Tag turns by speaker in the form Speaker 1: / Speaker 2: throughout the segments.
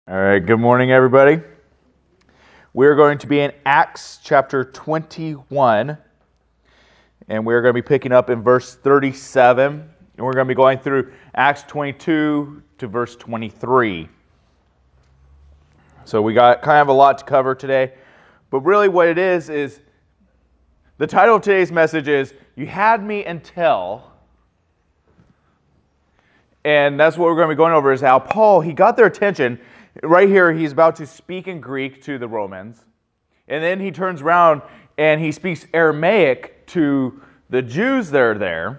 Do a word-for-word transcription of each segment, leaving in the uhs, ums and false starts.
Speaker 1: All right, good morning, everybody. We're going to be in Acts chapter twenty-one, and we're going to be picking up in verse thirty-seven, and we're going to be going through Acts twenty-two to verse twenty-three. So we got kind of a lot to cover today, but really what it is is the title of today's message is "You Had Me Until," and that's what we're going to be going over is how Paul, he got their attention. Right here, he's about to speak in Greek to the Romans. And then he turns around and he speaks Aramaic to the Jews that are there.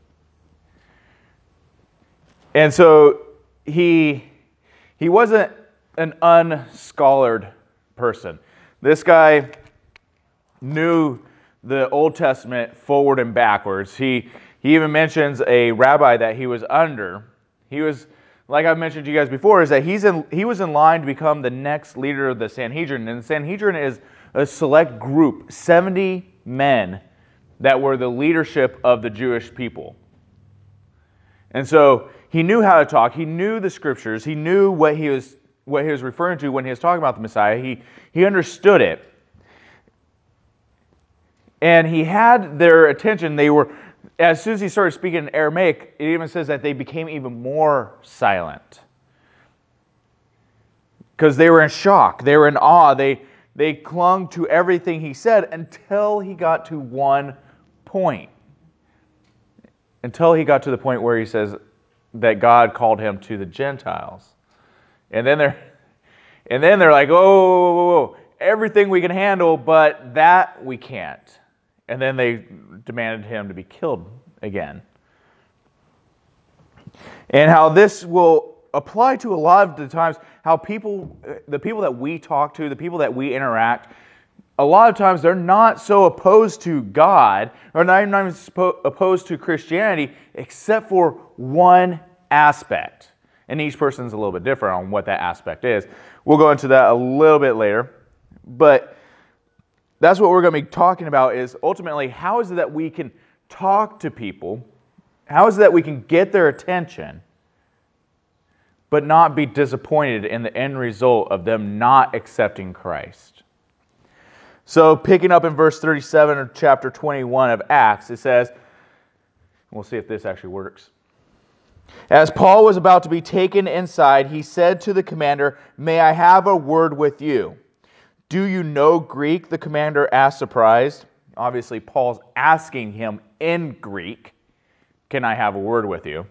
Speaker 1: And so he, he wasn't an unscholared person. This guy knew the Old Testament forward and backwards. He, he even mentions a rabbi that he was under. He was... Like I've mentioned to you guys before, is that he's in, he was in line to become the next leader of the Sanhedrin. And the Sanhedrin is a select group, seventy men that were the leadership of the Jewish people. And so he knew how to talk. He knew the scriptures. He knew what he was what he was referring to when he was talking about the Messiah. He, he understood it. And he had their attention. They were... As soon as he started speaking in Aramaic, it even says that they became even more silent. Because they were in shock. They were in awe. They, they clung to everything he said until he got to one point. Until he got to the point where he says that God called him to the Gentiles. And then they're, and then they're like, oh, whoa, whoa, whoa, everything we can handle, but that we can't. And then they demanded him to be killed again. And how this will apply to a lot of the times, how people, the people that we talk to, the people that we interact, a lot of times they're not so opposed to God, or not even opposed to Christianity, except for one aspect. And each person's a little bit different on what that aspect is. We'll go into that a little bit later. But that's what we're going to be talking about is ultimately how is it that we can talk to people, how is it that we can get their attention, but not be disappointed in the end result of them not accepting Christ. So picking up in verse thirty-seven of chapter twenty-one of Acts, it says, we'll see if this actually works. As Paul was about to be taken inside, he said to the commander, "May I have a word with you?" "Do you know Greek?" the commander asked, surprised. Obviously, Paul's asking him in Greek, "Can I have a word with you?"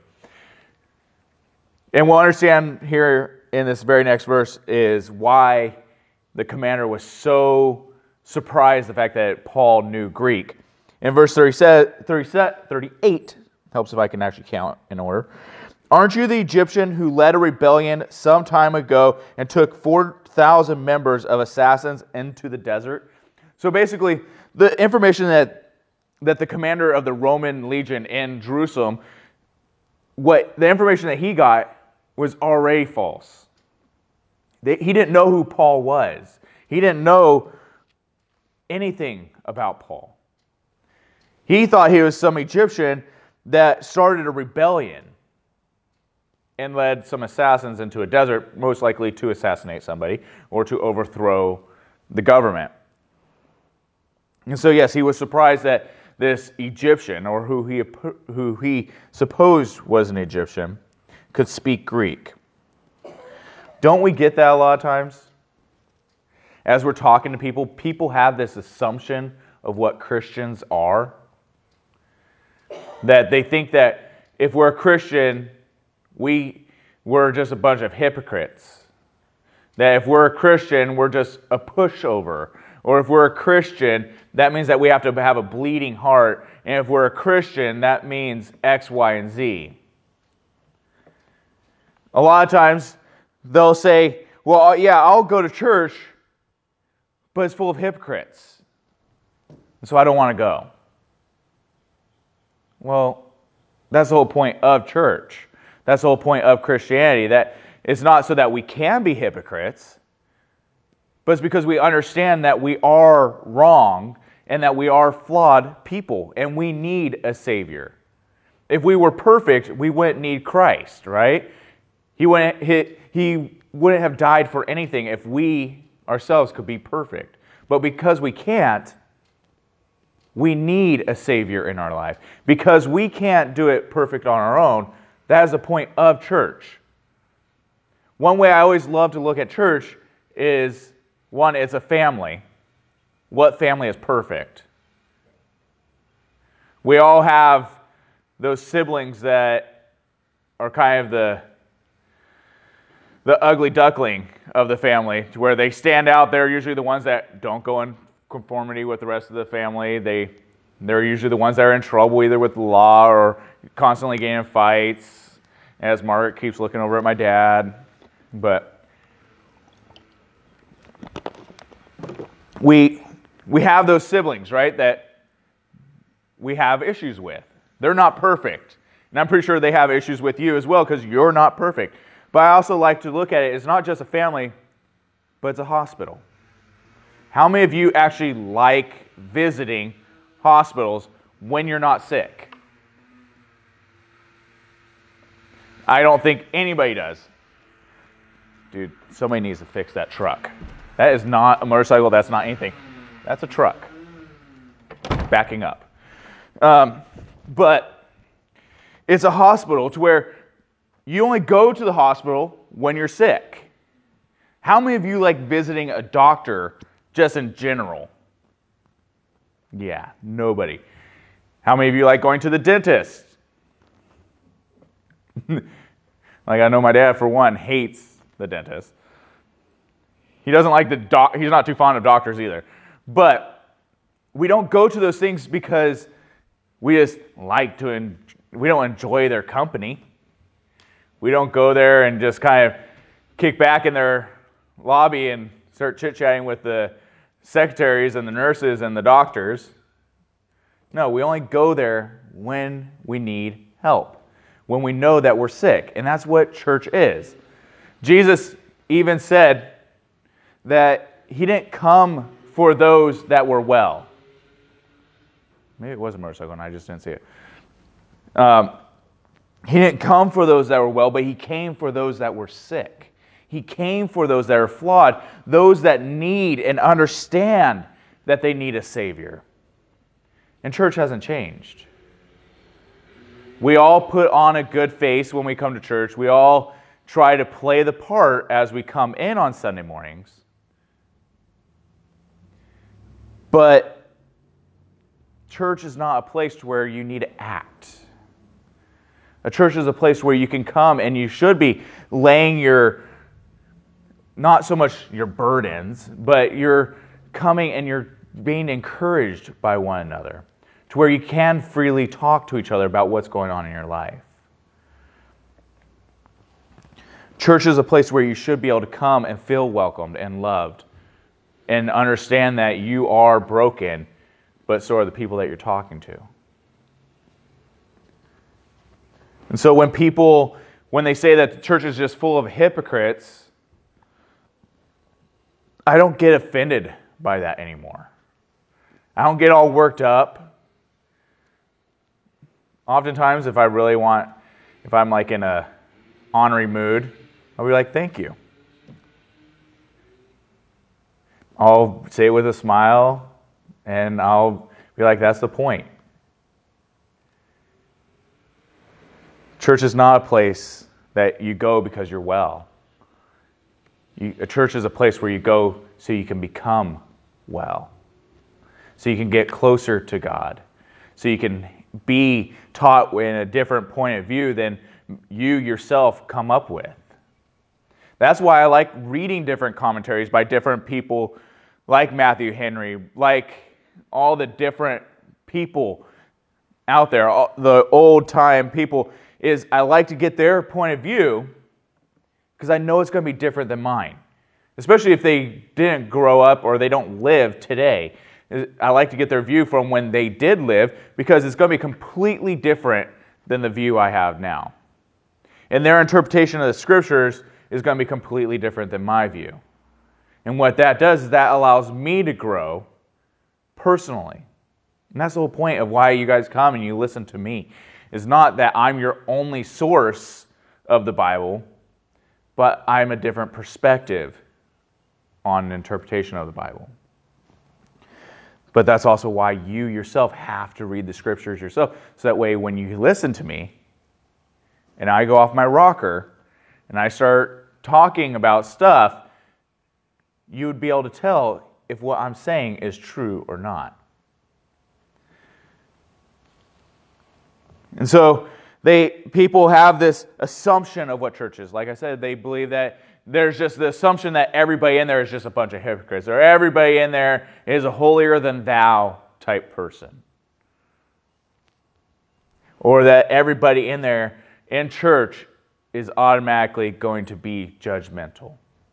Speaker 1: And we'll understand here in this very next verse is why the commander was so surprised the fact that Paul knew Greek. In verse thirty-eight, helps if I can actually count in order. "Aren't you the Egyptian who led a rebellion some time ago and took four thousand members of assassins into the desert?" So basically, the information that that the commander of the Roman legion in Jerusalem, what the information that he got was already false. They, he didn't know who Paul was. He didn't know anything about Paul. He thought he was some Egyptian that started a rebellion and led some assassins into a desert, most likely to assassinate somebody or to overthrow the government. And so, yes, he was surprised that this Egyptian, or who he who he supposed was an Egyptian, could speak Greek. Don't we get that a lot of times? As we're talking to people, people have this assumption of what Christians are. That they think that if we're a Christian, we, we're just a bunch of hypocrites. That if we're a Christian, we're just a pushover. Or if we're a Christian, that means that we have to have a bleeding heart. And if we're a Christian, that means X, Y, and Z. A lot of times, they'll say, well, yeah, I'll go to church, but it's full of hypocrites. So I don't want to go. Well, that's the whole point of church. That's the whole point of Christianity. That it's not so that we can be hypocrites, but it's because we understand that we are wrong and that we are flawed people and we need a Savior. If we were perfect, we wouldn't need Christ, right? He went, he, he wouldn't have died for anything if we ourselves could be perfect. But because we can't, we need a Savior in our life. Because we can't do it perfect on our own, that is the point of church. One way I always love to look at church is, one, it's a family. What family is perfect? We all have those siblings that are kind of the the ugly duckling of the family, to where they stand out. They're usually the ones that don't go in conformity with the rest of the family. They, they're usually the ones that are in trouble either with the law or constantly getting in fights, as Margaret keeps looking over at my dad. But we, we have those siblings, right, that we have issues with. They're not perfect. And I'm pretty sure they have issues with you as well because you're not perfect. But I also like to look at it, it's not just a family, but it's a hospital. How many of you actually like visiting hospitals when you're not sick? I don't think anybody does. Dude, somebody needs to fix that truck. That is not a motorcycle, that's not anything. That's a truck. Backing up. Um, but it's a hospital to where you only go to the hospital when you're sick. How many of you like visiting a doctor just in general? Yeah, nobody. How many of you like going to the dentist? Like, I know my dad, for one, hates the dentist. He doesn't like the doc, he's not too fond of doctors either. But we don't go to those things because we just like to, en- we don't enjoy their company. We don't go there and just kind of kick back in their lobby and start chit-chatting with the secretaries and the nurses and the doctors. No, we only go there when we need help, when we know that we're sick. And that's what church is. Jesus even said that he didn't come for those that were well. Maybe it was a motorcycle and I just didn't see it. Um, He didn't come for those that were well, but he came for those that were sick. He came for those that are flawed, those that need and understand that they need a Savior. And church hasn't changed. We all put on a good face when we come to church. We all try to play the part as we come in on Sunday mornings. But church is not a place where you need to act. A church is a place where you can come and you should be laying your, not so much your burdens, but you're coming and you're being encouraged by one another to where you can freely talk to each other about what's going on in your life. Church is a place where you should be able to come and feel welcomed and loved and understand that you are broken, but so are the people that you're talking to. And so when people, when they say that the church is just full of hypocrites, I don't get offended by that anymore. I don't get all worked up. Oftentimes, if I really want, if I'm like in a ornery mood, I'll be like, thank you. I'll say it with a smile, and I'll be like, that's the point. Church is not a place that you go because you're well. You, a church is a place where you go so you can become well. So you can get closer to God. So you can be taught in a different point of view than you yourself come up with. That's why I like reading different commentaries by different people like Matthew Henry, like all the different people out there, all the old-time people, is I like to get their point of view because I know it's going to be different than mine. Especially if they didn't grow up or they don't live today. I like to get their view from when they did live because it's going to be completely different than the view I have now. And their interpretation of the scriptures is going to be completely different than my view. And what that does is that allows me to grow personally. And that's the whole point of why you guys come and you listen to me. It's not that I'm your only source of the Bible, but I'm a different perspective on an interpretation of the Bible. But that's also why you yourself have to read the scriptures yourself, so that way when you listen to me and I go off my rocker and I start talking about stuff, you would be able to tell if what I'm saying is true or not. And so they people have this assumption of what church is. Like I said, they believe that there's just the assumption that everybody in there is just a bunch of hypocrites, or everybody in there is a holier-than-thou type person. Or that everybody in there in church is automatically going to be judgmental.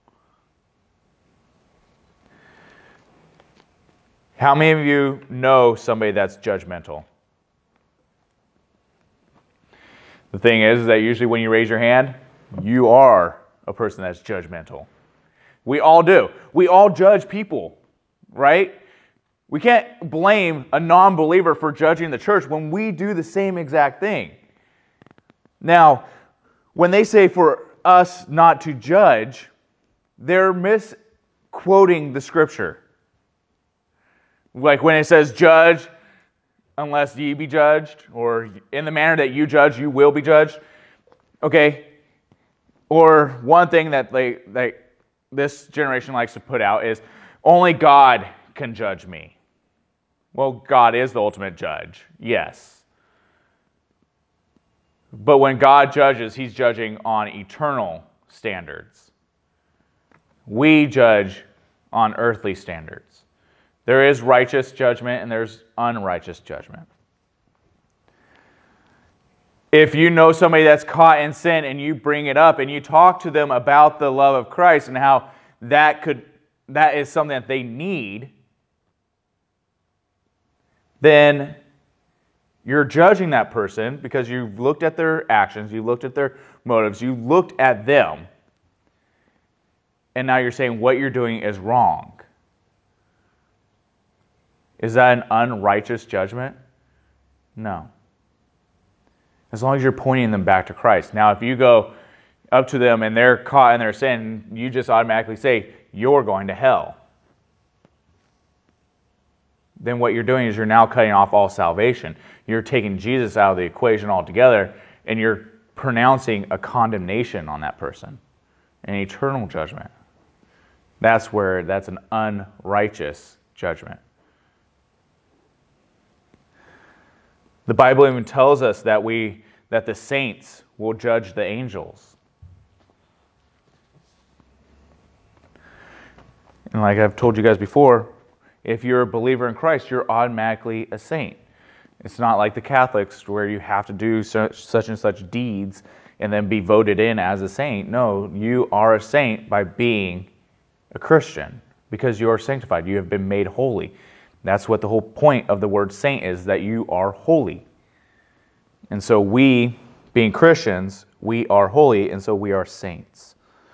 Speaker 1: How many of you know somebody that's judgmental? The thing is that usually when you raise your hand, you are a person that's judgmental. We all do. We all judge people, right? We can't blame a non-believer for judging the church when we do the same exact thing. Now, when they say for us not to judge, they're misquoting the scripture. Like when it says judge unless ye be judged, or in the manner that you judge, you will be judged. Okay. Or one thing that they, they this generation likes to put out is only God can judge me. Well, God is the ultimate judge, yes. But when God judges, He's judging on eternal standards. We judge on earthly standards. There is righteous judgment and there's unrighteous judgment. If you know somebody that's caught in sin and you bring it up and you talk to them about the love of Christ and how that could that is something that they need, then you're judging that person because you've looked at their actions, you looked at their motives, you looked at them, and now you're saying what you're doing is wrong. Is that an unrighteous judgment? No. As long as you're pointing them back to Christ. Now, if you go up to them and they're caught in their sin, you just automatically say, you're going to hell. Then what you're doing is you're now cutting off all salvation. You're taking Jesus out of the equation altogether, and you're pronouncing a condemnation on that person, an eternal judgment. That's where that's an unrighteous judgment. The Bible even tells us that we that the saints will judge the angels. And like I've told you guys before, if you're a believer in Christ, you're automatically a saint. It's not like the Catholics where you have to do such, such and such deeds and then be voted in as a saint. No, you are a saint by being a Christian because you are sanctified. You have been made holy. That's what the whole point of the word saint is, that you are holy. And so we, being Christians, we are holy, and so we are saints.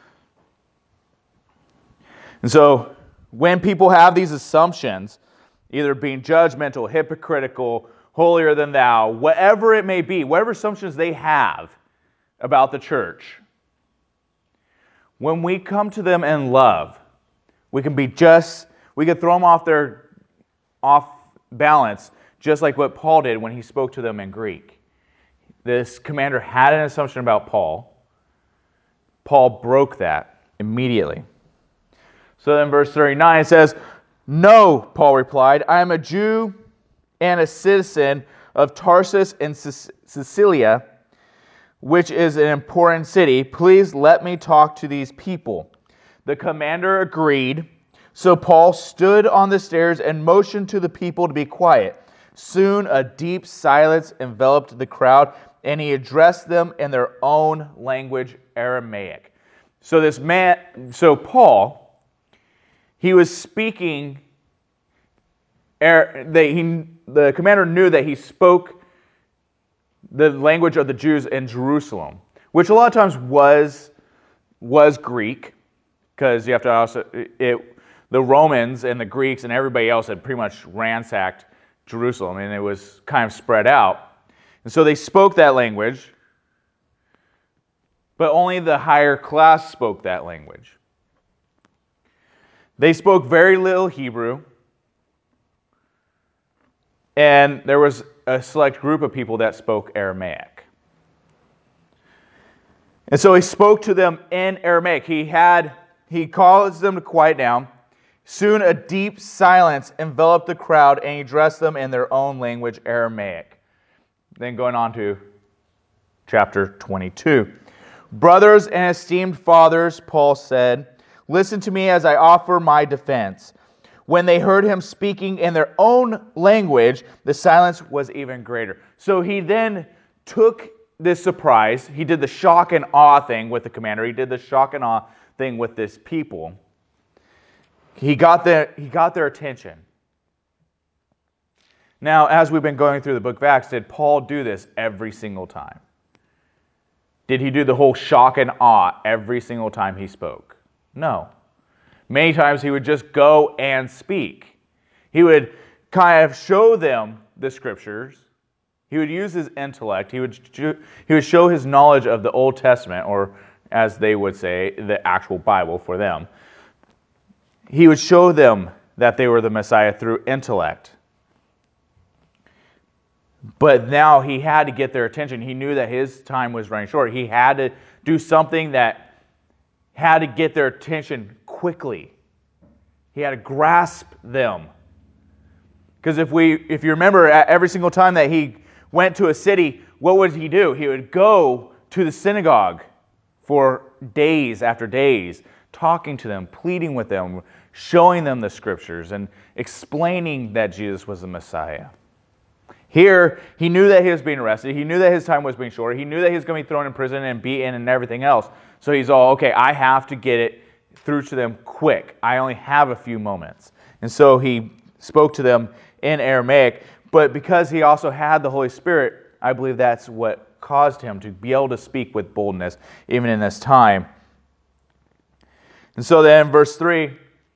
Speaker 1: And so when people have these assumptions, either being judgmental, hypocritical, holier than thou, whatever it may be, whatever assumptions they have about the church, when we come to them in love, we can be just, we can throw them off their off balance, just like what Paul did when he spoke to them in Greek. This commander had an assumption about Paul. Paul broke that immediately. So then verse thirty-nine says, "No," Paul replied, "I am a Jew and a citizen of Tarsus in Cilicia, which is an important city. Please let me talk to these people." The commander agreed. So Paul stood on the stairs and motioned to the people to be quiet. Soon a deep silence enveloped the crowd, and he addressed them in their own language, Aramaic. So this man, so Paul, he was speaking, the, the commander knew that he spoke the language of the Jews in Jerusalem, which a lot of times was, was Greek, because you have to also, it, the Romans and the Greeks and everybody else had pretty much ransacked Jerusalem, and it was kind of spread out. And so they spoke that language. but only the higher class spoke that language. They spoke very little Hebrew, and there was a select group of people that spoke Aramaic. And so he spoke to them in Aramaic. He had, he caused them to quiet down. Soon a deep silence enveloped the crowd, and he addressed them in their own language, Aramaic. Then going on to chapter twenty-two. Brothers and esteemed fathers, Paul said, listen to me as I offer my defense. When they heard him speaking in their own language, the silence was even greater. So he then took this surprise. He did the shock and awe thing with the commander. He did the shock and awe thing with this people. He got their, he got their attention. Now, as we've been going through the book of Acts, did Paul do this every single time? Did he do the whole shock and awe every single time he spoke? No. Many times he would just go and speak. He would kind of show them the scriptures. He would use his intellect. He would, he would show his knowledge of the Old Testament, or as they would say, the actual Bible for them. He would show them that they were the Messiah through intellect. But now he had to get their attention. He knew that his time was running short. He had to do something that had to get their attention quickly. He had to grasp them. Because if we, if you remember, every single time that he went to a city, what would he do? He would go to the synagogue for days after days, talking to them, pleading with them, showing them the scriptures, and explaining that Jesus was the Messiah. Here, he knew that he was being arrested. He knew that his time was being short. He knew that he was going to be thrown in prison and beaten and everything else. So he's all, okay, I have to get it through to them quick. I only have a few moments. And so he spoke to them in Aramaic. But because he also had the Holy Spirit, I believe that's what caused him to be able to speak with boldness, even in this time. And so then, verse three,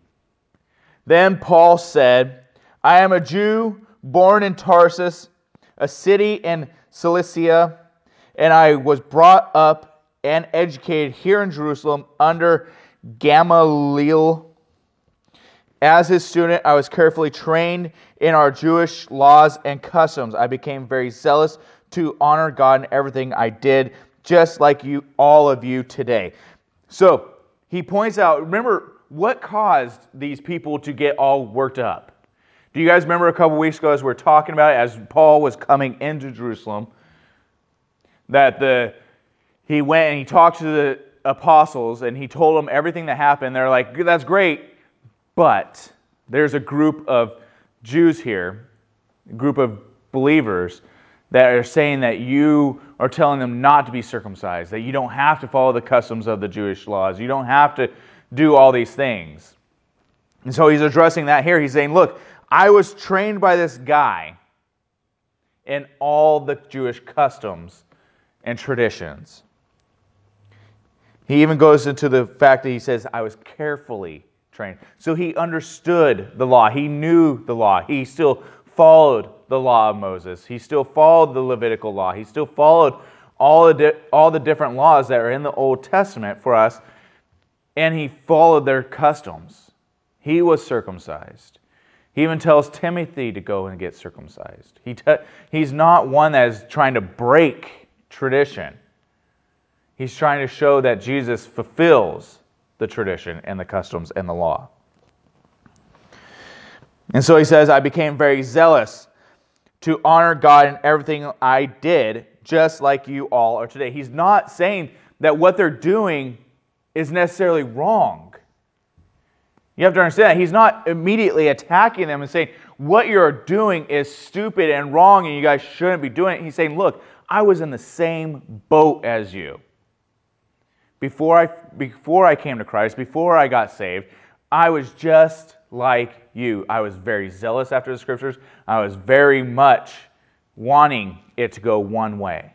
Speaker 1: then Paul said, I am a Jew born in Tarsus, a city in Cilicia, and I was brought up and educated here in Jerusalem under Gamaliel. As his student, I was carefully trained in our Jewish laws and customs. I became very zealous to honor God in everything I did, just like you, all of you today. So he points out, remember, what caused these people to get all worked up? Do you guys remember a couple weeks ago as we were talking about it, as Paul was coming into Jerusalem, that the he went and he talked to the apostles and he told them everything that happened. They're like, that's great, but there's a group of Jews here, a group of believers that are saying that you are telling them not to be circumcised, that you don't have to follow the customs of the Jewish laws, you don't have to do all these things. And so he's addressing that here. He's saying, look, I was trained by this guy in all the Jewish customs and traditions. He even goes into the fact that he says, I was carefully trained. So he understood the law. He knew the law. He still followed the law of Moses. He still followed the Levitical law. He still followed all the, di- all the different laws that are in the Old Testament for us. And he followed their customs. He was circumcised. He even tells Timothy to go and get circumcised. He te- he's not one that is trying to break tradition. He's trying to show that Jesus fulfills the tradition and the customs and the law. And so he says, I became very zealous to honor God in everything I did, just like you all are today. He's not saying that what they're doing is necessarily wrong. You have to understand that he's not immediately attacking them and saying, what you're doing is stupid and wrong and you guys shouldn't be doing it. He's saying, look, I was in the same boat as you. Before I, before I came to Christ, before I got saved, I was just like you. I was very zealous after the Scriptures. I was very much wanting it to go one way.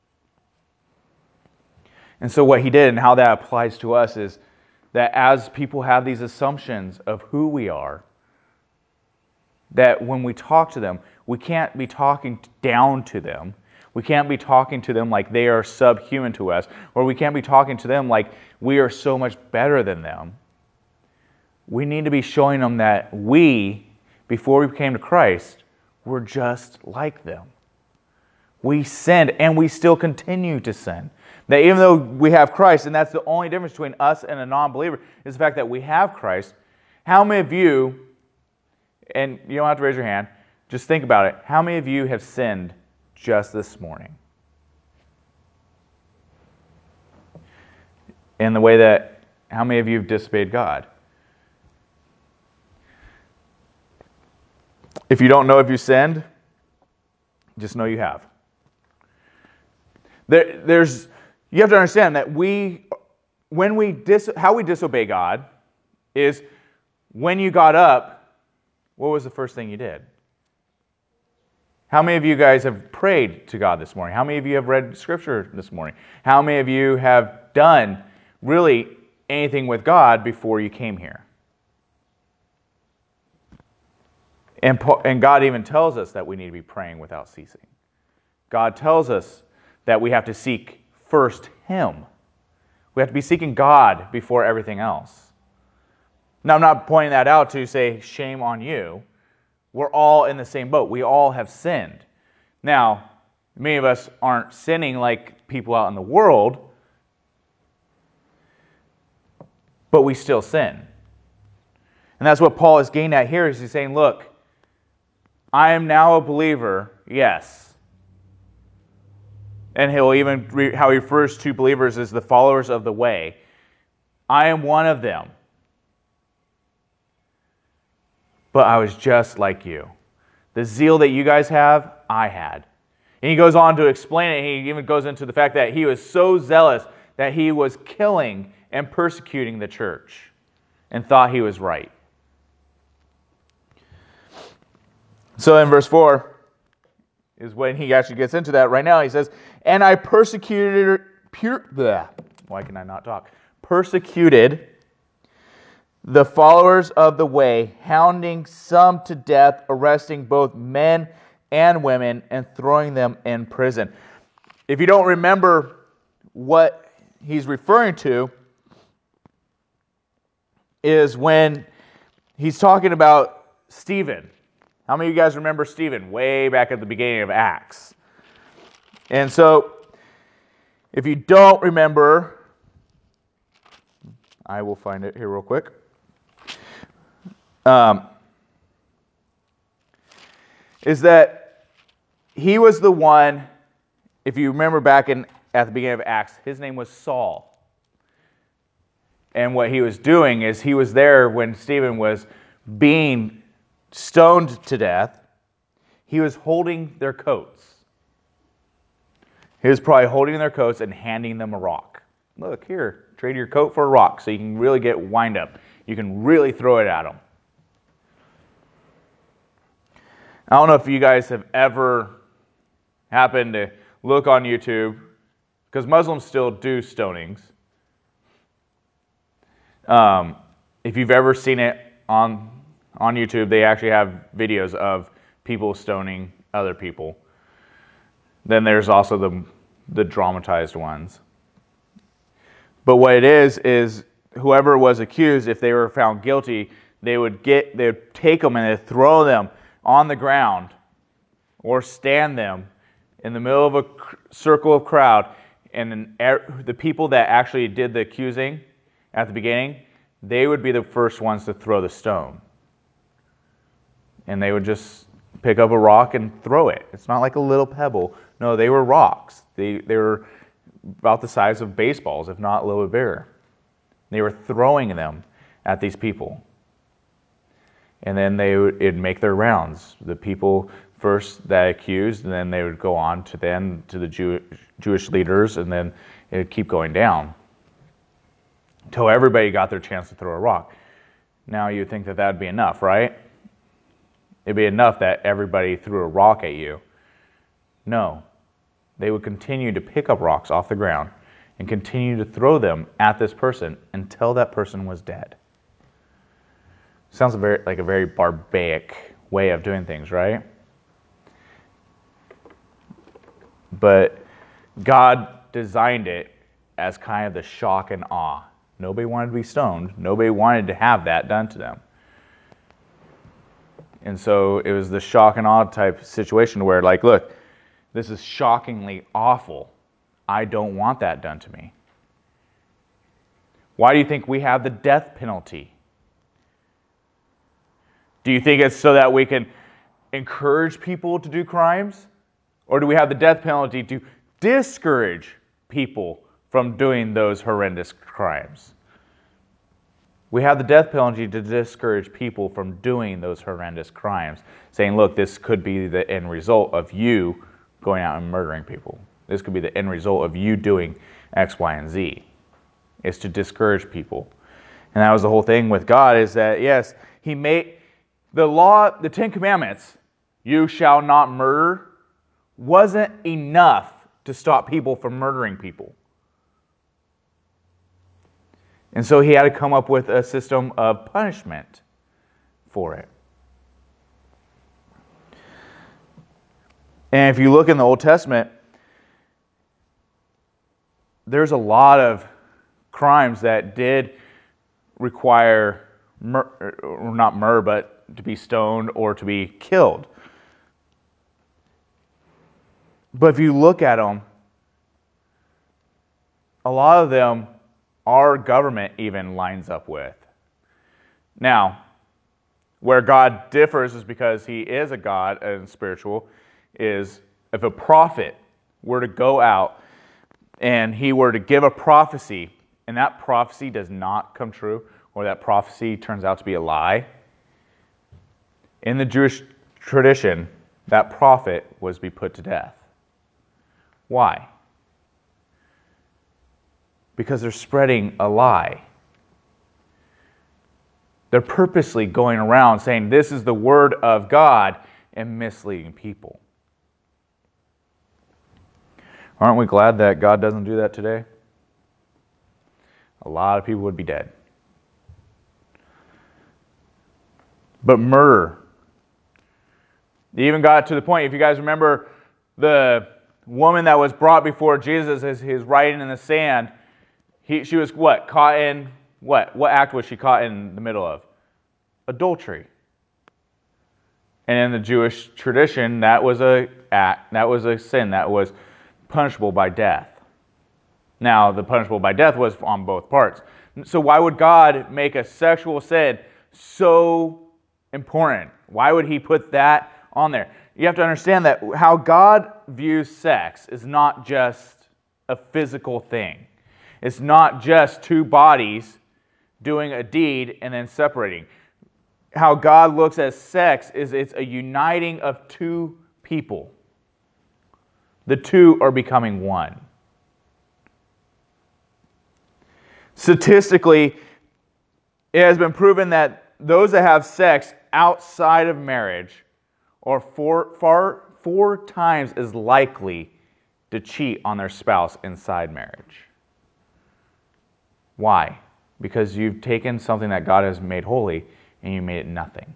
Speaker 1: And so what he did and how that applies to us is that as people have these assumptions of who we are, that when we talk to them, we can't be talking down to them. We can't be talking to them like they are subhuman to us, or we can't be talking to them like we are so much better than them. We need to be showing them that we, before we came to Christ, were just like them. We sinned, and we still continue to sin. That even though we have Christ, and that's the only difference between us and a non-believer, is the fact that we have Christ. How many of you, and you don't have to raise your hand, just think about it, how many of you have sinned just this morning? In the way that, how many of you have disobeyed God? If you don't know if you sinned, just know you have. There, there's, you have to understand that we, when we dis, how we disobey God is when you got up, what was the first thing you did? How many of you guys have prayed to God this morning? How many of you have read Scripture this morning? How many of you have done really anything with God before you came here? And, and God even tells us that we need to be praying without ceasing. God tells us that we have to seek first Him. We have to be seeking God before everything else. Now, I'm not pointing that out to say, shame on you. We're all in the same boat. We all have sinned. Now, many of us aren't sinning like people out in the world, but we still sin. And that's what Paul is getting at here, is he's saying, look, I am now a believer, yes. And he'll even, re- how he refers to believers as the followers of the way. I am one of them. But I was just like you. The zeal that you guys have, I had. And he goes on to explain it. He even goes into the fact that he was so zealous that he was killing and persecuting the church and thought he was right. So in verse four is when he actually gets into that right now. He says, and I persecuted, pure, bleh, why can I not talk? Persecuted the followers of the way, hounding some to death, arresting both men and women, and throwing them in prison. If you don't remember what he's referring to, is when he's talking about Stephen. How many of you guys remember Stephen way back at the beginning of Acts? And so, if you don't remember, I will find it here real quick. Um, is that he was the one, if you remember back in at the beginning of Acts, his name was Saul. And what he was doing is he was there when Stephen was being stoned to death. He was holding their coats. He was probably holding their coats and handing them a rock. Look, here, trade your coat for a rock so you can really get wind up. You can really throw it at them. I don't know if you guys have ever happened to look on YouTube, because Muslims still do stonings. Um, if you've ever seen it on on YouTube, they actually have videos of people stoning other people. Then there's also the the dramatized ones. But what it is is whoever was accused, if they were found guilty, they would get they would take them and they'd throw them on the ground or stand them in the middle of a circle of crowd, and then the people that actually did the accusing at the beginning, they would be the first ones to throw the stone. And they would just pick up a rock and throw it. It's not like a little pebble. No, they were rocks. They, they were about the size of baseballs, if not a little bit bigger. They were throwing them at these people. And then they would it'd make their rounds. The people first that accused, and then they would go on to then to the Jew, Jewish leaders, and then it would keep going down until everybody got their chance to throw a rock. Now you'd think that that'd be enough, right? It'd be enough that everybody threw a rock at you. No. They would continue to pick up rocks off the ground and continue to throw them at this person until that person was dead. Sounds a very, like a very barbaric way of doing things, right? but God designed it as kind of the shock and awe. Nobody wanted to be stoned. Nobody wanted to have that done to them. And so it was the shock and awe type situation where, like, look, this is shockingly awful. I don't want that done to me. Why do you think we have the death penalty? Do you think it's so that we can encourage people to do crimes? Or do we have the death penalty to discourage people from doing those horrendous crimes? We have the death penalty to discourage people from doing those horrendous crimes, saying, look, this could be the end result of you going out and murdering people. This could be the end result of you doing X, Y, and Z. It's to discourage people. And that was the whole thing with God, is that, yes, He made the law, the Ten Commandments, you shall not murder, wasn't enough to stop people from murdering people. And so He had to come up with a system of punishment for it. And if you look in the Old Testament, there's a lot of crimes that did require, mur- or not murder, but to be stoned or to be killed. But if you look at them, a lot of them our government even lines up with. Now, where God differs is because He is a God and spiritual, is if a prophet were to go out and he were to give a prophecy, and that prophecy does not come true, or that prophecy turns out to be a lie, in the Jewish tradition, that prophet was to be put to death. Why? Because they're spreading a lie. They're purposely going around saying this is the word of God and misleading people. Aren't we glad that God doesn't do that today? A lot of people would be dead. But murder. It even got to the point, if you guys remember, the woman that was brought before Jesus as he was writing in the sand, he, she was what? Caught in what? What act was she caught in the middle of? Adultery. And in the Jewish tradition, that was a act, that was a sin, that was punishable by death. Now, the punishable by death was on both parts. So why would God make a sexual sin so important? Why would He put that on there? You have to understand that how God views sex is not just a physical thing. It's not just two bodies doing a deed and then separating. How God looks at sex is it's a uniting of two people. The two are becoming one. Statistically, it has been proven that those that have sex outside of marriage are four, far, four times as likely to cheat on their spouse inside marriage. Why? Because you've taken something that God has made holy and you made it nothing.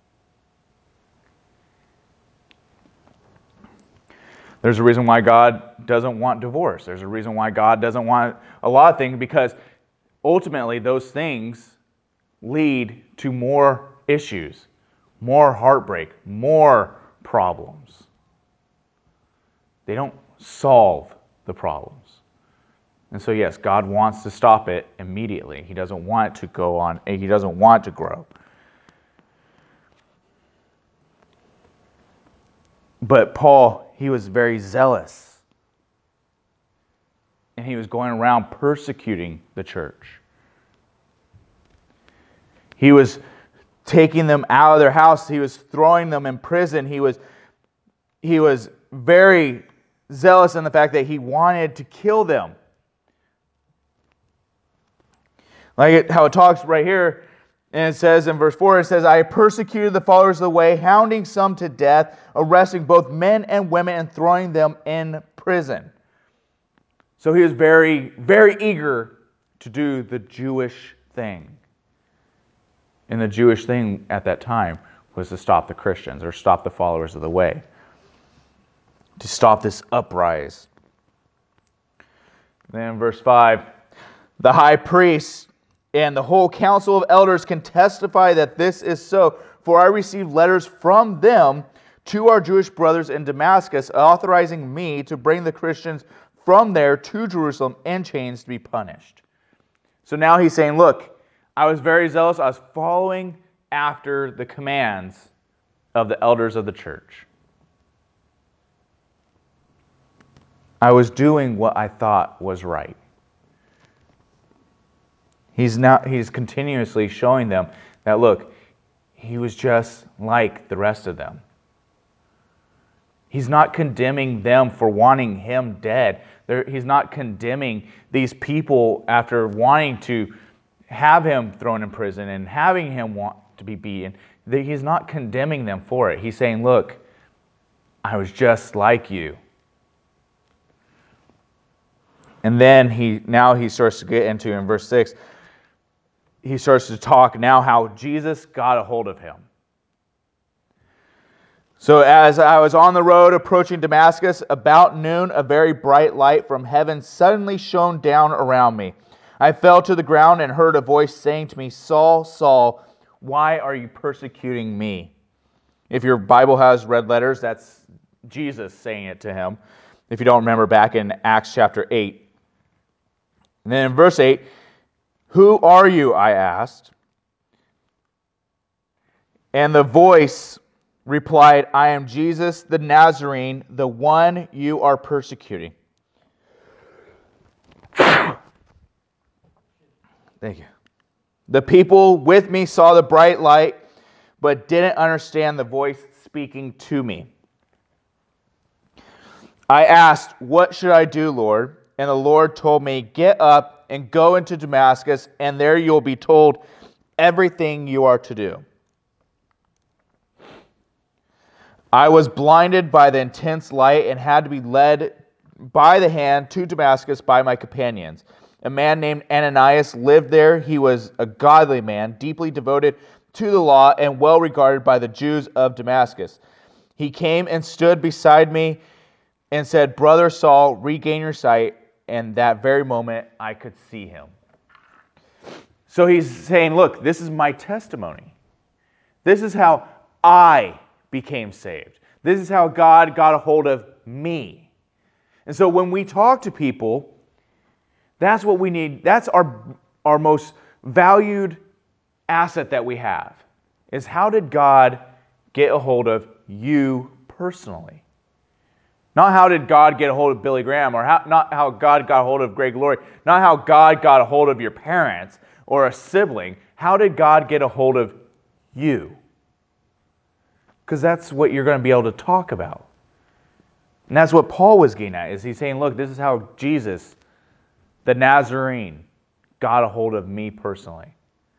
Speaker 1: There's a reason why God doesn't want divorce. There's a reason why God doesn't want a lot of things, because ultimately those things lead to more issues, more heartbreak, more problems. They don't solve the problems. And so yes, God wants to stop it immediately. He doesn't want it to go on, He doesn't want it to grow. But Paul, he was very zealous. And he was going around persecuting the church. He was taking them out of their house. He was throwing them in prison. He was, he was very zealous in the fact that he wanted to kill them. Like it, how it talks right here, and it says in verse four, it says, I persecuted the followers of the way, hounding some to death, arresting both men and women and throwing them in prison. So he was very, very eager to do the Jewish thing. And the Jewish thing at that time was to stop the Christians or stop the followers of the way. to stop this uprise. Then verse five, the high priest and the whole council of elders can testify that this is so, for I received letters from them to our Jewish brothers in Damascus, authorizing me to bring the Christians from there to Jerusalem in chains to be punished. So now he's saying, look, I was very zealous. I was following after the commands of the elders of the church. I was doing what I thought was right. He's now he's continuously showing them that, look, he was just like the rest of them. He's not condemning them for wanting him dead. They're, he's not condemning these people after wanting to have him thrown in prison and having him want to be beaten. He's not condemning them for it. He's saying, look, I was just like you. And then he now he starts to get into, in verse six, he starts to talk now how Jesus got a hold of him. So as I was on the road approaching Damascus, about noon, a very bright light from heaven suddenly shone down around me. I fell to the ground and heard a voice saying to me, Saul, Saul, why are you persecuting me? If your Bible has red letters, that's Jesus saying it to him. If you don't remember, back in Acts chapter eight. And then in verse eight, who are you, I asked. And the voice replied, I am Jesus the Nazarene, the one you are persecuting. Thank you. The people with me saw the bright light, but didn't understand the voice speaking to me. I asked, what should I do, Lord? And the Lord told me, get up and go into Damascus, and there you'll be told everything you are to do. I was blinded by the intense light and had to be led by the hand to Damascus by my companions. A man named Ananias lived there. He was a godly man, deeply devoted to the law and well regarded by the Jews of Damascus. He came and stood beside me and said, Brother Saul, regain your sight. And that very moment, I could see him. So he's saying, look, this is my testimony. This is how I became saved. This is how God got a hold of me. And so when we talk to people, that's what we need. That's our, our most valued asset that we have, is how did God get a hold of you personally? Not how did God get a hold of Billy Graham, or how, not how God got a hold of Greg Laurie, not how God got a hold of your parents or a sibling. How did God get a hold of you? Because that's what you're going to be able to talk about. And that's what Paul was getting at, is he's saying, look, this is how Jesus, the Nazarene, got a hold of me personally.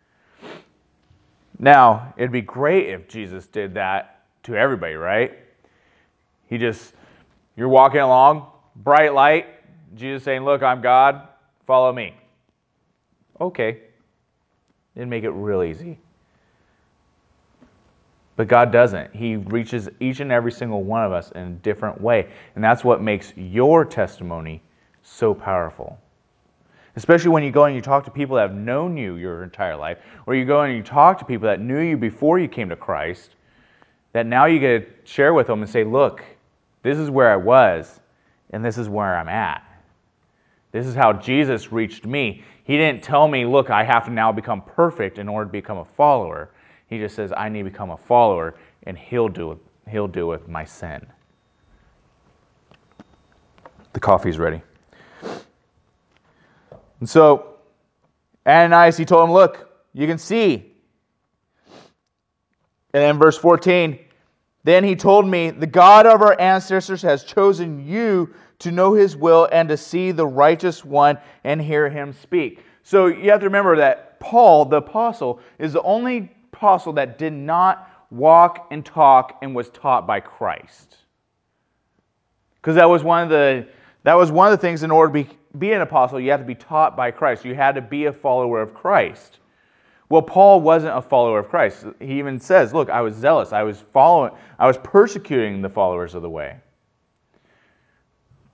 Speaker 1: Now, it'd be great if Jesus did that to everybody, right? He just, you're walking along, bright light, Jesus saying, look, I'm God, follow me. Okay. It'd make it real easy. But God doesn't. He reaches each and every single one of us in a different way. And that's what makes your testimony so powerful. Especially when you go and you talk to people that have known you your entire life, or you go and you talk to people that knew you before you came to Christ, that now you get to share with them and say, look, this is where I was, and this is where I'm at. This is how Jesus reached me. He didn't tell me, look, I have to now become perfect in order to become a follower. He just says, I need to become a follower, and he'll do it. He'll do it with my sin. The coffee's ready. And so, Ananias, he told him, look, you can see. And then verse fourteen, then he told me, the God of our ancestors has chosen you to know his will and to see the righteous one and hear him speak. So you have to remember that Paul, the apostle, is the only apostle that did not walk and talk and was taught by Christ. Because that was one of the that was one of the things, in order to be, be an apostle, you have to be taught by Christ. You had to be a follower of Christ. Well, Paul wasn't a follower of Christ. He even says, look, I was zealous. I was following, I was persecuting the followers of the way.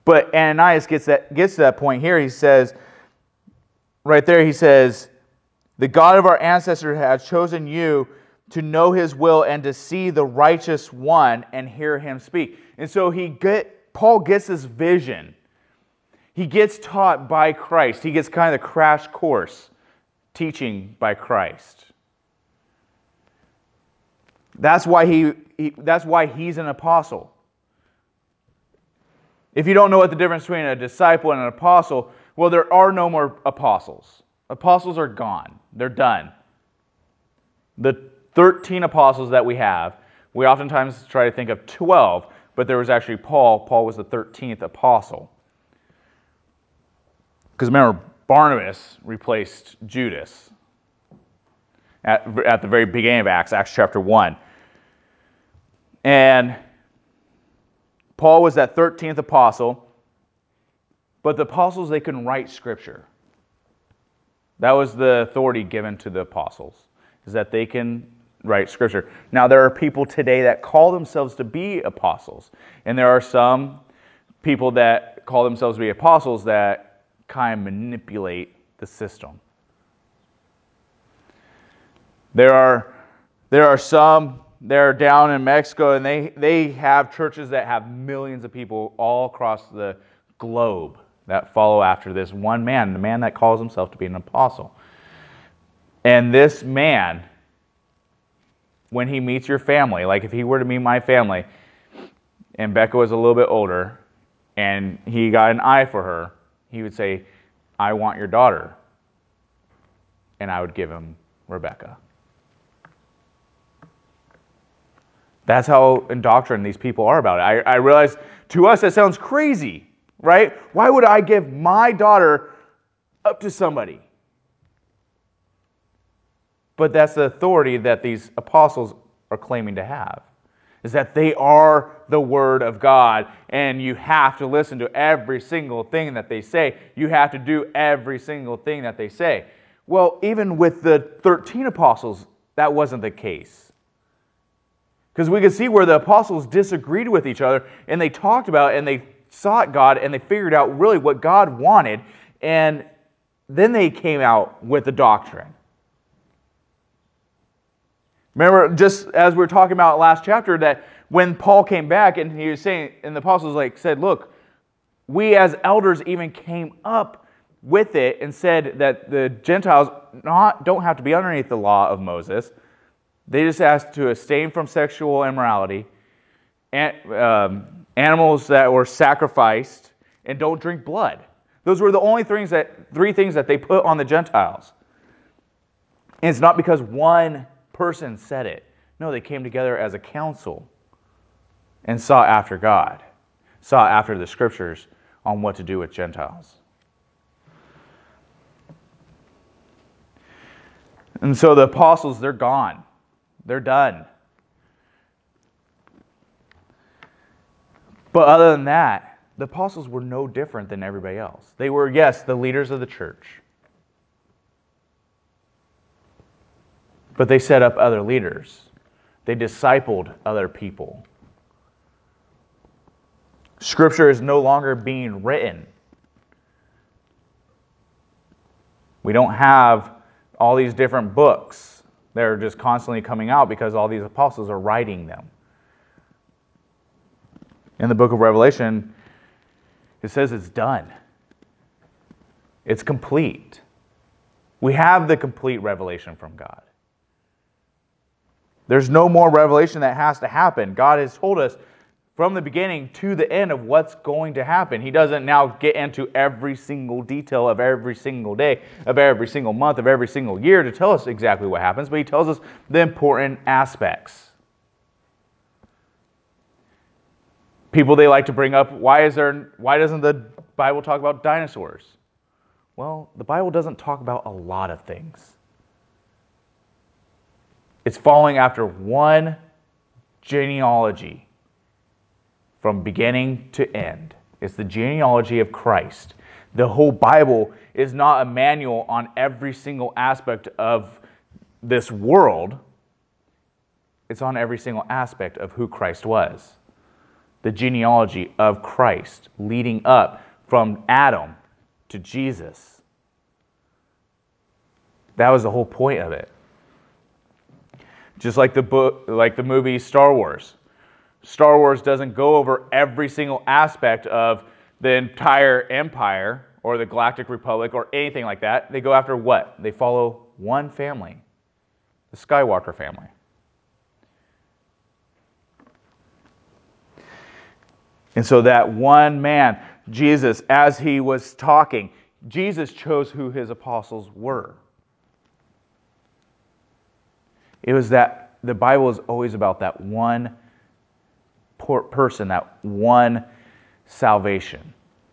Speaker 1: But Ananias gets that gets to that point here. He says, right there, he says, the God of our ancestors has chosen you to know his will and to see the righteous one and hear him speak. And so he get Paul gets this vision. He gets taught by Christ. He gets kind of the crash course teaching by Christ. That's why he, he that's why he's an apostle. If you don't know what the difference between a disciple and an apostle, well, there are no more apostles. Apostles are gone. They're done. The thirteen apostles that we have, we oftentimes try to think of twelve, but there was actually Paul. Paul was the thirteenth apostle. Because remember, Barnabas replaced Judas at, at the very beginning of Acts, Acts chapter one. And Paul was that thirteenth apostle, but the apostles, they couldn't write Scripture. That was the authority given to the apostles, is that they can write Scripture. Now, there are people today that call themselves to be apostles, and there are some people that call themselves to be apostles that kind of manipulate the system. There are, there are some that are down in Mexico, and they, they have churches that have millions of people all across the globe that follow after this one man, the man that calls himself to be an apostle. And this man, when he meets your family, like if he were to meet my family, and Becca was a little bit older, and he got an eye for her, he would say, I want your daughter. And I would give him Rebecca. That's how indoctrinated these people are about it. I, I realize to us that sounds crazy, right? Why would I give my daughter up to somebody? But that's the authority that these apostles are claiming to have, is that they are the Word of God, and you have to listen to every single thing that they say. You have to do every single thing that they say. Well, even with the thirteen apostles, that wasn't the case. Because we could see where the apostles disagreed with each other, and they talked about it, and they sought God, and they figured out really what God wanted, and then they came out with the doctrine. Remember, just as we were talking about last chapter, that when Paul came back and he was saying, and the apostles like said, look, we as elders even came up with it and said that the Gentiles not don't have to be underneath the law of Moses. They just asked to abstain from sexual immorality, and, um, animals that were sacrificed, and don't drink blood. Those were the only things that three things that they put on the Gentiles. And it's not because one person said it. No, they came together as a council and sought after God, sought after the Scriptures on what to do with Gentiles. And so the apostles, they're gone. They're done. But other than that, the apostles were no different than everybody else. They were, yes, the leaders of the church. But they set up other leaders. They discipled other people. Scripture is no longer being written. We don't have all these different books that are just constantly coming out because all these apostles are writing them. In the book of Revelation, it says it's done. It's complete. We have the complete revelation from God. There's no more revelation that has to happen. God has told us from the beginning to the end of what's going to happen. He doesn't now get into every single detail of every single day, of every single month, of every single year to tell us exactly what happens, but He tells us the important aspects. People, they like to bring up, why is there, why doesn't the Bible talk about dinosaurs? Well, the Bible doesn't talk about a lot of things. It's following after one genealogy from beginning to end. It's the genealogy of Christ. The whole Bible is not a manual on every single aspect of this world. It's on every single aspect of who Christ was. the genealogy of Christ leading up from Adam to Jesus. That was the whole point of it. Just like the book, like the movie Star Wars. Star Wars doesn't go over every single aspect of the entire empire or the Galactic Republic or anything like that. They go after what? They follow one family, the Skywalker family. And so that one man, Jesus, as he was talking, Jesus chose who his apostles were. It was that the Bible is always about that one person, that one salvation.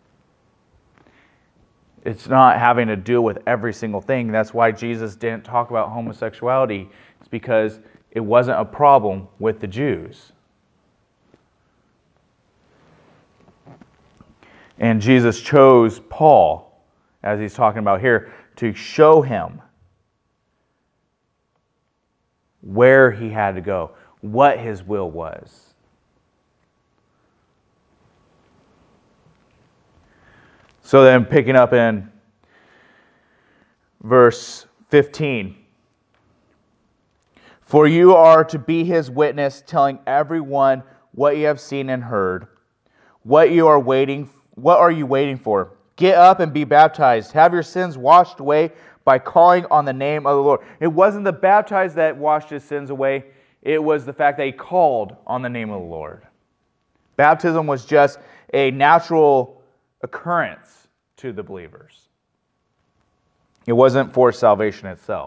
Speaker 1: It's not having to deal with every single thing. That's why Jesus didn't talk about homosexuality. It's because it wasn't a problem with the Jews. And Jesus chose Paul, as he's talking about here, to show him where he had to go, what his will was. So then picking up in verse fifteen. For you are to be his witness, telling everyone what you have seen and heard. What you are waiting, what are you waiting for? Get up and be baptized. Have your sins washed away by calling on the name of the Lord. It wasn't the baptized that washed his sins away. It was the fact that he called on the name of the Lord. Baptism was just a natural occurrence to the believers. It wasn't for salvation itself.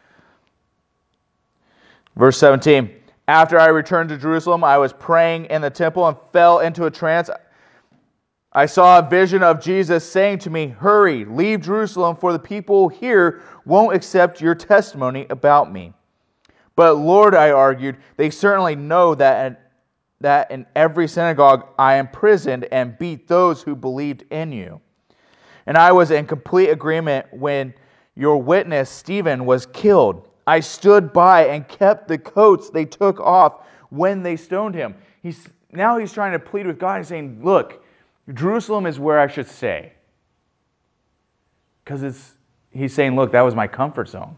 Speaker 1: Verse seventeen, after I returned to Jerusalem, I was praying in the temple and fell into a trance. I saw a vision of Jesus saying to me, hurry, leave Jerusalem, for the people here won't accept your testimony about me. But Lord, I argued, they certainly know that, that in every synagogue I imprisoned and beat those who believed in you. And I was in complete agreement when your witness Stephen was killed. I stood by and kept the coats they took off when they stoned him. He's, now he's trying to plead with God and saying, look, Jerusalem is where I should stay. Because it's he's saying, look, that was my comfort zone.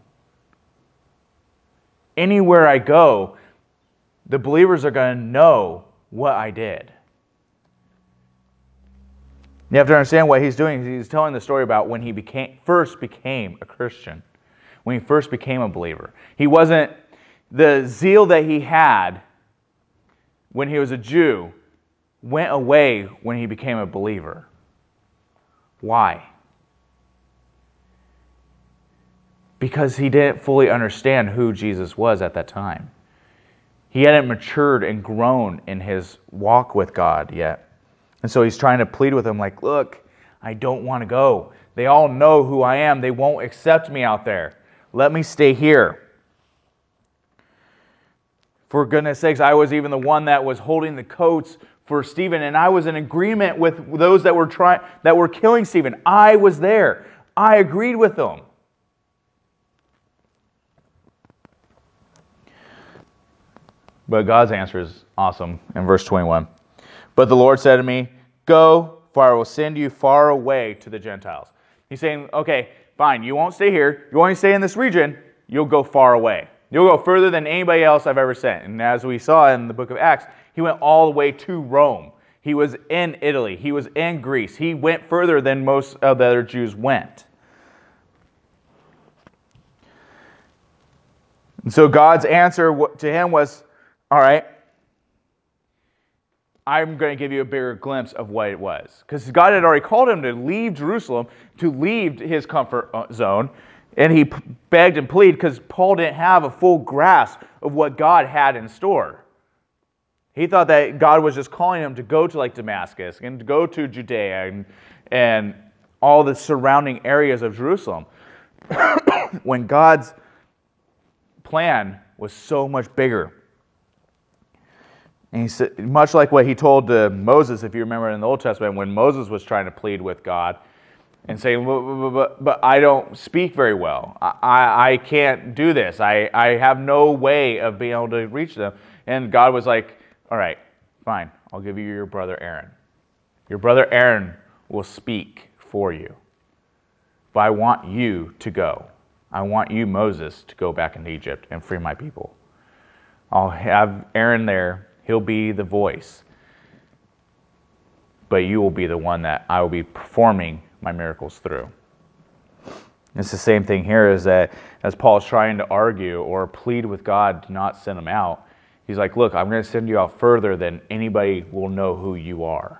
Speaker 1: Anywhere I go, the believers are going to know what I did. You have to understand what he's doing. He's telling the story about when he became first became a Christian, when he first became a believer. He wasn't, the zeal that he had when he was a Jew went away when he became a believer. Why? Because he didn't fully understand who Jesus was at that time. He hadn't matured and grown in his walk with God yet. And so he's trying to plead with him like, look, I don't want to go. They all know who I am. They won't accept me out there. Let me stay here. For goodness sakes, I was even the one that was holding the coats for Stephen, and I was in agreement with those that were trying that were killing Stephen. I was there. I agreed with them. But God's answer is awesome in verse twenty-one. But the Lord said to me, go, for I will send you far away to the Gentiles. He's saying, okay, fine, you won't stay here. You won't stay in this region. You'll go far away. You'll go further than anybody else I've ever sent. And as we saw in the book of Acts, he went all the way to Rome. He was in Italy. He was in Greece. He went further than most of the other Jews went. And so God's answer to him was, all right, I'm going to give you a bigger glimpse of what it was. Because God had already called him to leave Jerusalem, to leave his comfort zone. And he begged and pleaded because Paul didn't have a full grasp of what God had in store. He thought that God was just calling him to go to like Damascus and to go to Judea and, and all the surrounding areas of Jerusalem. When God's plan was so much bigger. And he said, much like what he told to Moses, if you remember in the Old Testament, when Moses was trying to plead with God and saying, but, but, but I don't speak very well. I, I can't do this. I, I have no way of being able to reach them. And God was like, all right, Fine, I'll give you your brother Aaron. Your brother Aaron will speak for you. But I want you to go. I want you, Moses, to go back into Egypt and free my people. I'll have Aaron there. He'll be the voice. But you will be the one that I will be performing my miracles through. It's the same thing here, is that as Paul's trying to argue or plead with God to not send him out, he's like, look, I'm going to send you out further than anybody will know who you are.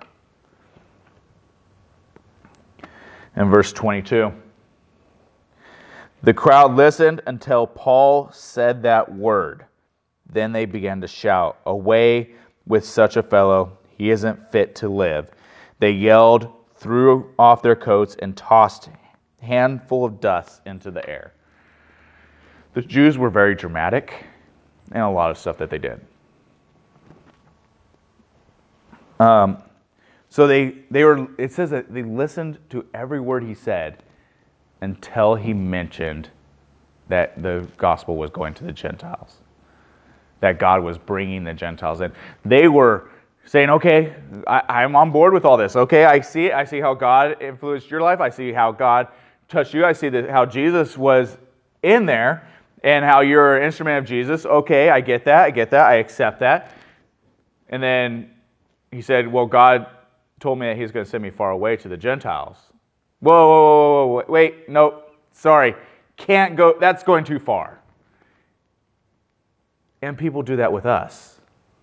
Speaker 1: In verse twenty-two, the crowd listened until Paul said that word. Then they began to shout, away with such a fellow, he isn't fit to live. They yelled, threw off their coats, and tossed a handful of dust into the air. The Jews were very dramatic in a lot of stuff that they did. Um, so they, they were, it says that they listened to every word he said until he mentioned that the gospel was going to the Gentiles, that God was bringing the Gentiles in. They were saying, okay, I, I'm on board with all this. Okay, I see it. I see how God influenced your life. I see how God touched you. I see that how Jesus was in there and how you're an instrument of Jesus. Okay, I get that. I get that. I accept that. And then he said, well, God told me that he's going to send me far away to the Gentiles. Whoa, whoa, whoa, whoa, wait, nope, sorry. Can't go, that's going too far. And people do that with us.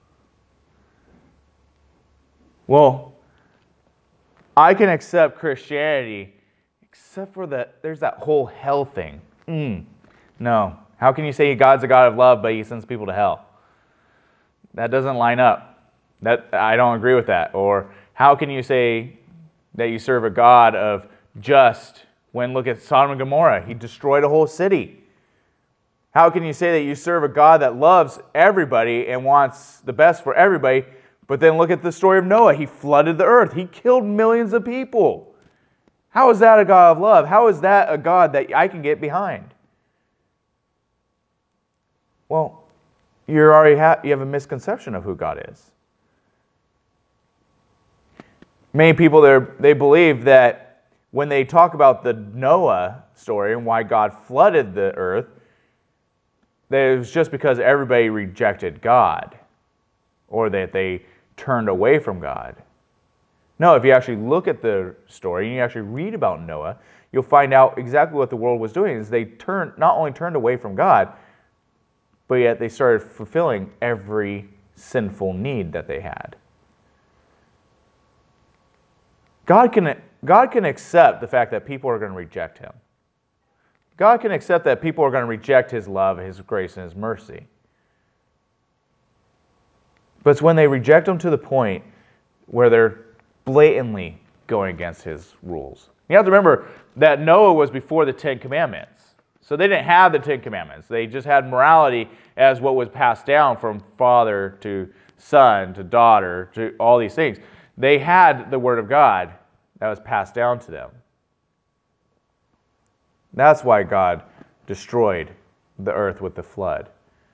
Speaker 1: Well, I can accept Christianity, except for that there's that whole hell thing. Mm, no. How can you say God's a God of love, but he sends people to hell? That doesn't line up. That I don't agree with that. Or how can you say that you serve a God of just when, look at Sodom and Gomorrah, he destroyed a whole city? How can you say that you serve a God that loves everybody and wants the best for everybody, but then look at the story of Noah. He flooded the earth. He killed millions of people. How is that a God of love? How is that a God that I can get behind? Well, you already have, you have a misconception of who God is. Many people, they believe that when they talk about the Noah story and why God flooded the earth, that it was just because everybody rejected God or that they turned away from God. No, if you actually look at the story and you actually read about Noah, you'll find out exactly what the world was doing. Is they turned not only turned away from God, but yet they started fulfilling every sinful need that they had. God can, God can accept the fact that people are going to reject him. God can accept that people are going to reject his love, his grace, and his mercy. But it's when they reject him to the point where they're blatantly going against his rules. You have to remember that Noah was before the Ten Commandments. So they didn't have the Ten Commandments. They just had morality as what was passed down from father to son to daughter to all these things. They had the Word of God that was passed down to them. That's why God destroyed the earth with the flood.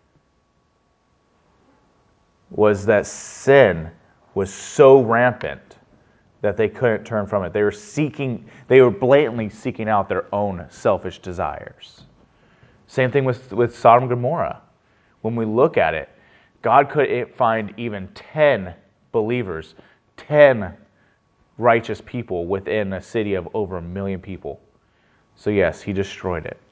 Speaker 1: Was that sin was so rampant that they couldn't turn from it. They were seeking, they were blatantly seeking out their own selfish desires. Same thing with, with Sodom and Gomorrah. When we look at it, God couldn't find even ten believers, ten righteous people within a city of over a million people. So yes, he destroyed it.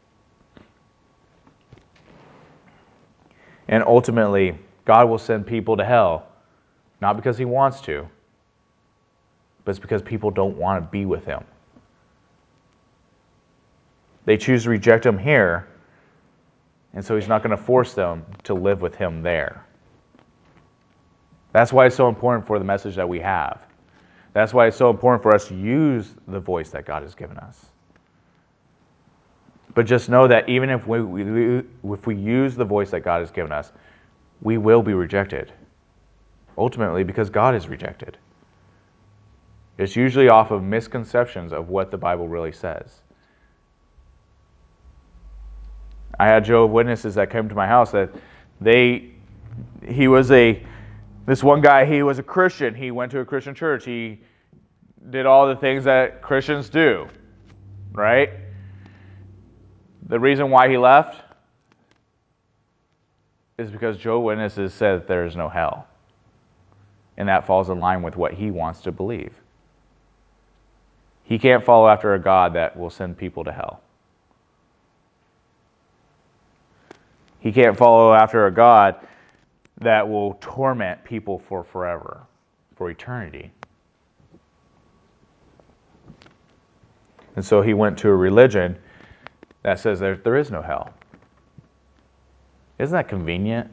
Speaker 1: And ultimately, God will send people to hell, not because he wants to, but it's because people don't want to be with him. They choose to reject him here, and so he's not going to force them to live with him there. That's why it's so important for the message that we have. That's why it's so important for us to use the voice that God has given us. But just know that even if we, we, if we use the voice that God has given us, we will be rejected. Ultimately, because God is rejected. It's usually off of misconceptions of what the Bible really says. I had Jehovah's Witnesses that came to my house that they, he was a, This one guy, he was a Christian. He went to a Christian church. He did all the things that Christians do, right? The reason why he left is because Jehovah's Witnesses said that there is no hell. And that falls in line with what he wants to believe. He can't follow after a God that will send people to hell. He can't follow after a God that will torment people for forever, for eternity. And so he went to a religion that says there, there is no hell. Isn't that convenient?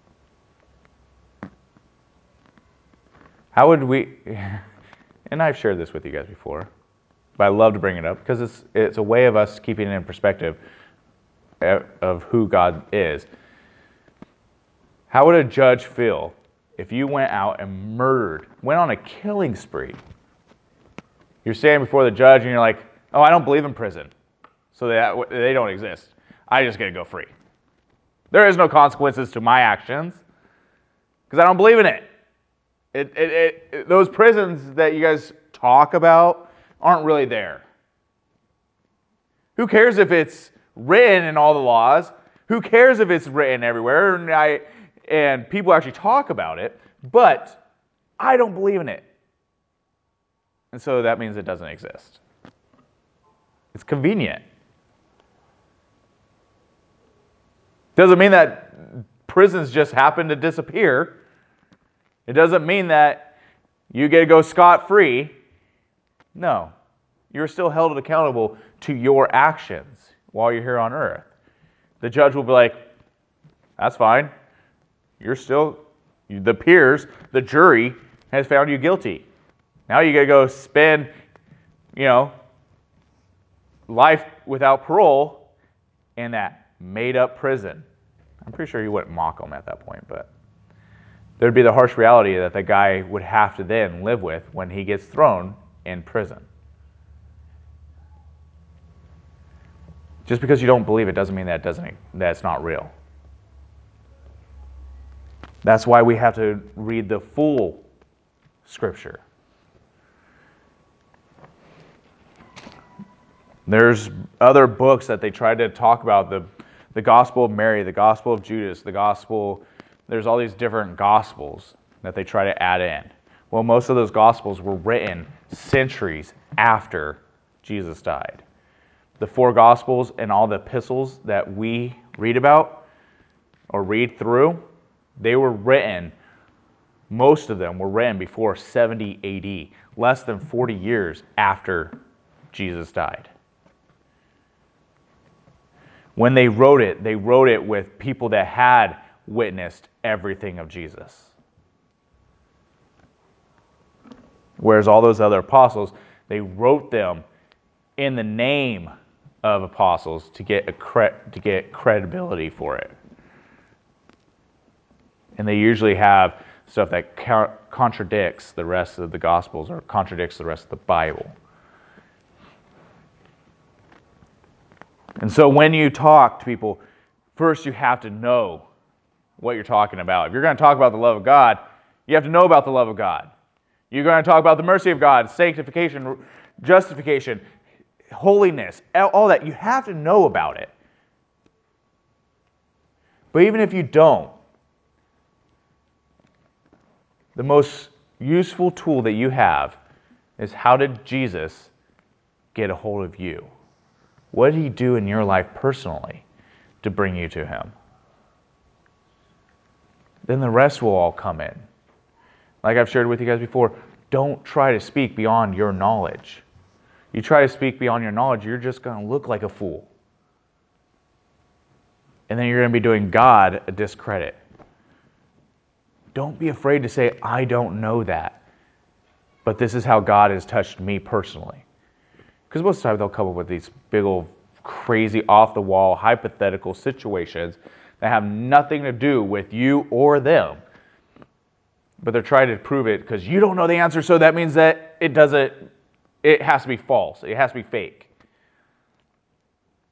Speaker 1: How would we, and I've shared this with you guys before, but I love to bring it up because it's it's a way of us keeping it in perspective of who God is. How would a judge feel if you went out and murdered, went on a killing spree? You're standing before the judge and you're like, oh, I don't believe in prison, so that they don't exist. I just get to go free. There is no consequences to my actions because I don't believe in it. It, it, it, it. Those prisons that you guys talk about aren't really there. Who cares if it's written in all the laws? Who cares if it's written everywhere? And, I, and people actually talk about it, but I don't believe in it. And so that means it doesn't exist. It's convenient. Doesn't mean that prisons just happen to disappear. It doesn't mean that you get to go scot-free. No. You're still held accountable to your actions while you're here on earth. The judge will be like, that's fine. You're still, the peers, the jury has found you guilty. Now you got to go spend, you know, life without parole in that made-up prison. I'm pretty sure you wouldn't mock them at that point, but there'd be the harsh reality that the guy would have to then live with when he gets thrown in prison. Just because you don't believe it doesn't mean that it doesn't that it's not real. That's why we have to read the full Scripture. There's other books that they try to talk about, the, the Gospel of Mary, the Gospel of Judas, the Gospel, there's all these different Gospels that they try to add in. Well, most of those Gospels were written centuries after Jesus died. The four Gospels and all the epistles that we read about or read through, they were written, most of them were written before seventy A D, less than forty years after Jesus died. When they wrote it, they wrote it with people that had witnessed everything of Jesus. Whereas all those other apostles, they wrote them in the name of apostles to get a cre- to get credibility for it. And they usually have stuff that ca- contradicts the rest of the Gospels or contradicts the rest of the Bible. And so when you talk to people, first you have to know what you're talking about. If you're going to talk about the love of God, you have to know about the love of God. You're going to talk about the mercy of God, sanctification, justification, holiness, all that. You have to know about it. But even if you don't, the most useful tool that you have is how did Jesus get a hold of you? What did he do in your life personally to bring you to him? Then the rest will all come in. Like I've shared with you guys before, don't try to speak beyond your knowledge. You try to speak beyond your knowledge, you're just going to look like a fool. And then you're going to be doing God a discredit. Don't be afraid to say, I don't know that. But this is how God has touched me personally. Because most of the time they'll come up with these big old crazy off-the-wall hypothetical situations that have nothing to do with you or them. But they're trying to prove it because you don't know the answer, so that means that it doesn't, it has to be false. It has to be fake.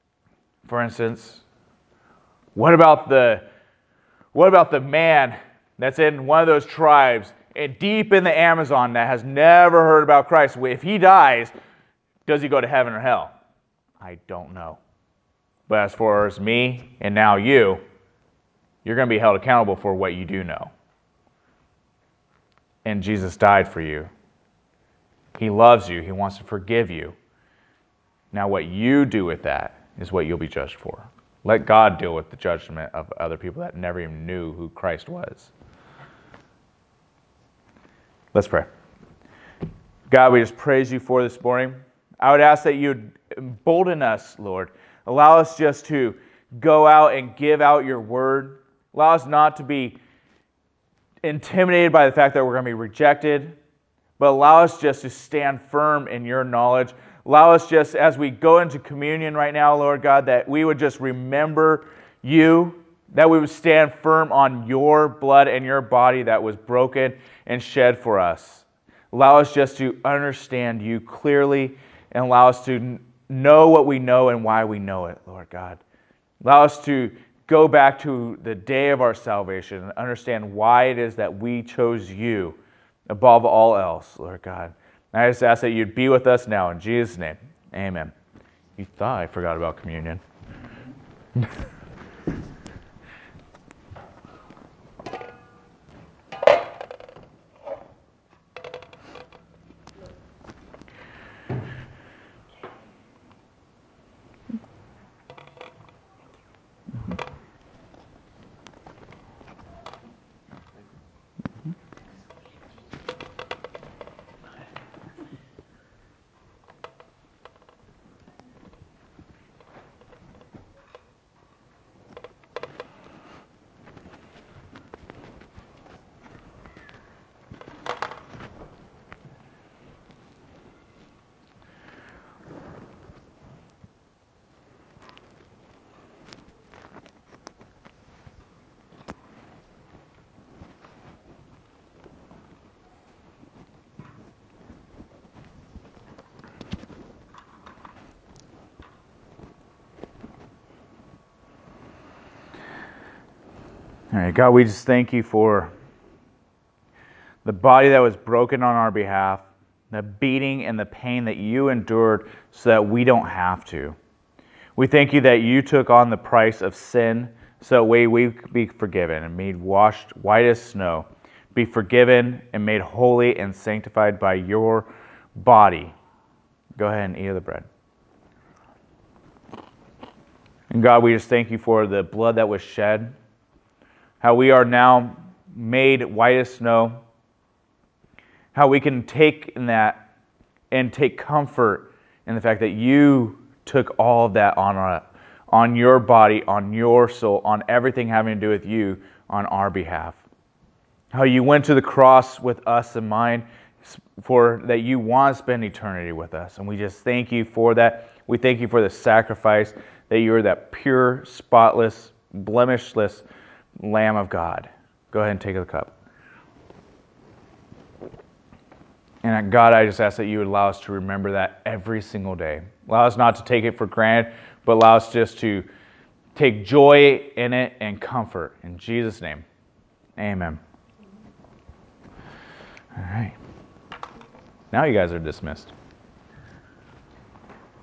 Speaker 1: For instance, what about the what about the man that's in one of those tribes and deep in the Amazon that has never heard about Christ, if he dies, does he go to heaven or hell? I don't know. But as far as me and now you, you're going to be held accountable for what you do know. And Jesus died for you. He loves you. He wants to forgive you. Now what you do with that is what you'll be judged for. Let God deal with the judgment of other people that never even knew who Christ was. Let's pray. God, we just praise you for this morning. I would ask that you would embolden us, Lord. Allow us just to go out and give out your word. Allow us not to be intimidated by the fact that we're going to be rejected, but allow us just to stand firm in your knowledge. Allow us just, as we go into communion right now, Lord God, that we would just remember you, that we would stand firm on your blood and your body that was broken and shed for us. Allow us just to understand you clearly and allow us to know what we know and why we know it, Lord God. Allow us to go back to the day of our salvation and understand why it is that we chose you above all else, Lord God. And I just ask that you'd be with us now in Jesus' name. Amen. You thought I forgot about communion. All right, God, we just thank you for the body that was broken on our behalf, the beating and the pain that you endured so that we don't have to. We thank you that you took on the price of sin so that we, we could be forgiven and made washed white as snow, be forgiven and made holy and sanctified by your body. Go ahead and eat of the bread. And God, we just thank you for the blood that was shed, how we are now made white as snow, how we can take in that and take comfort in the fact that you took all of that on, our, on your body, on your soul, on everything having to do with you on our behalf. How you went to the cross with us in mind for that you want to spend eternity with us. And we just thank you for that. We thank you for the sacrifice, that you are that pure, spotless, blemishless Lamb of God. Go ahead and take the cup. And God, I just ask that you would allow us to remember that every single day. Allow us not to take it for granted, but allow us just to take joy in it and comfort. In Jesus' name, amen. All right. Now you guys are dismissed.